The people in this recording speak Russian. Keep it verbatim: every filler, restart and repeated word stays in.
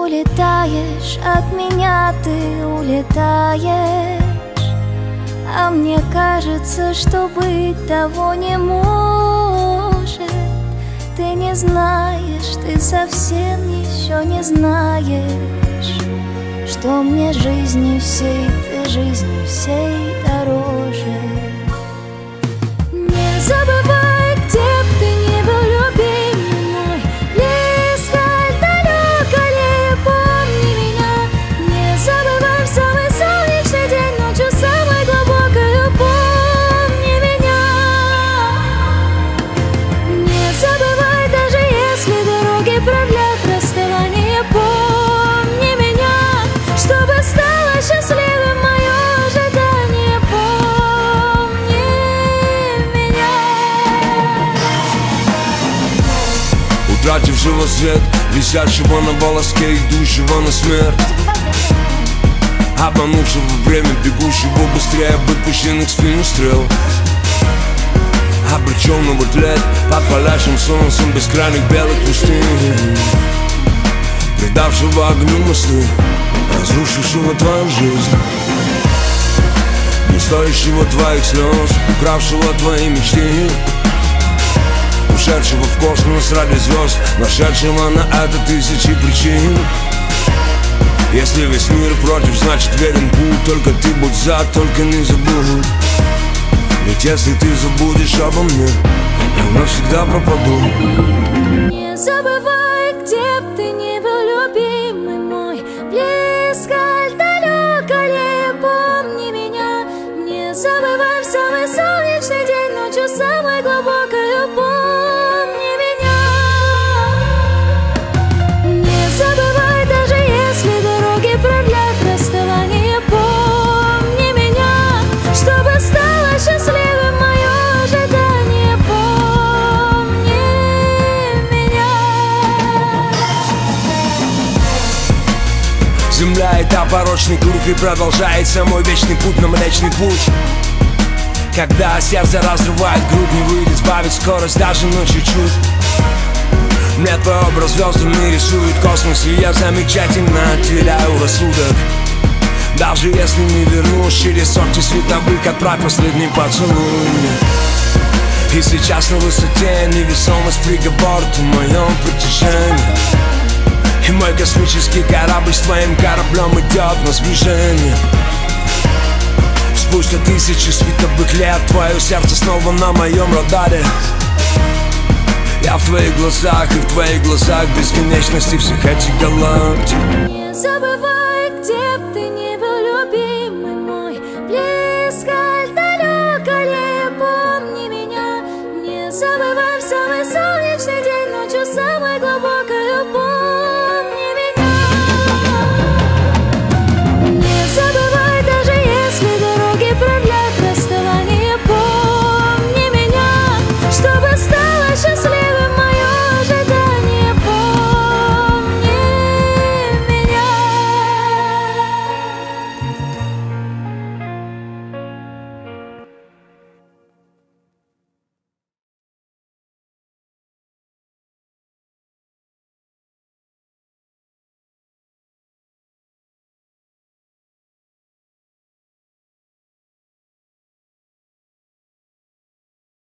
улетаешь от меня, ты улетаешь, а мне кажется, что быть того не может. Ты не знаешь, ты совсем еще не знаешь, что мне жизни всей, ты жизни всей дороже. Не забывай, где б ты ни был, любимый мой, близко, далеко ли, помни меня. Не забывай в самый солнечный день, ночью самой глубокой, помни меня. Не забывай, даже если дороги продлят расставание, помни меня, чтобы стало счастливым мое ожидание, помни меня. Утратившего свет, висящего на волоске, идущего на смерть, обманувшего время, бегущего быстрее выпущенных в спину стрел, обреченного тлеть под палящим солнцем бескрайних белых пустынь, предавшего огню мосты, разрушившего твою жизнь, не стоящего твоих слез, укравшего твои мечты, ушедшего в космос ради звезд, нашедшего на это тысячи причин. Если весь мир против, значит верен путь, только ты будь за, только не забудь. Ведь если ты забудешь обо мне, я навсегда пропаду. Не забывай, где б ты ни был, любимый мой, близко, далеко ли, помни меня. Не забывай в самый солнечный день, ночью самой глубокой, помни меня. Не забывай, даже если дороги продлят расставание, помни меня, чтобы стало счастливым мое ожидание, помни меня. Земля — это порочный круг, и продолжается мой вечный путь на Млечный Путь. Когда сердце разрывает грудь, не выйдет сбавить скорость даже на чуть-чуть. Мне твой образ звездами рисует космос, и я замечательно теряю рассудок. Даже если не вернусь через сотни световых, отправь последний поцелуй мне. И сейчас на высоте невесомость, приговор в моем притяжении. И мой космический корабль с твоим кораблем идет на сближение. Спустя тысячи световых лет твое сердце снова на моем радаре. Я в твоих глазах, и в твоих глазах бесконечности всех этих галактик. Не забывай, где б ты ни был, любимый мой, близко, далеко ли, помни меня. Не забывай в самый солнечный день, ночью самой глубокой.